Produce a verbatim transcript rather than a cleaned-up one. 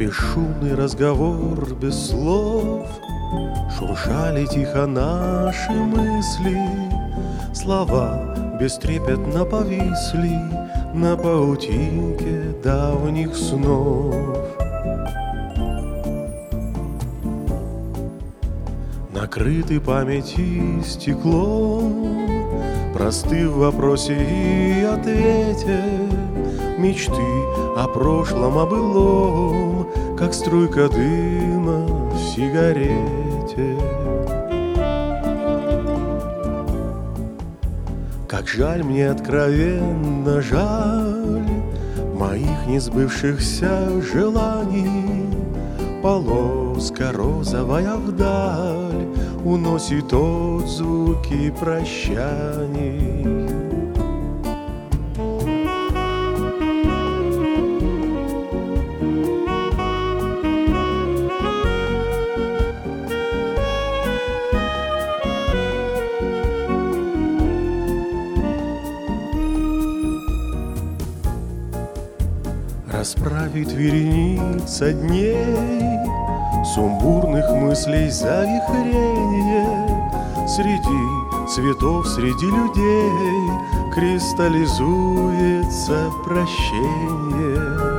Бесшумный разговор без слов, шуршали тихо наши мысли, слова бестрепетно повисли на паутинке давних снов. Накрыты памяти стеклом, просты в вопросе и ответе, мечты о прошлом, о былом, как струйка дыма в сигарете. Как жаль мне, откровенно жаль, моих несбывшихся желаний. Полоска розовая вдаль уносит отзвуки прощаний. Расправит вереница дней сумбурных мыслей завихрение. Среди цветов, среди людей кристаллизуется прощение.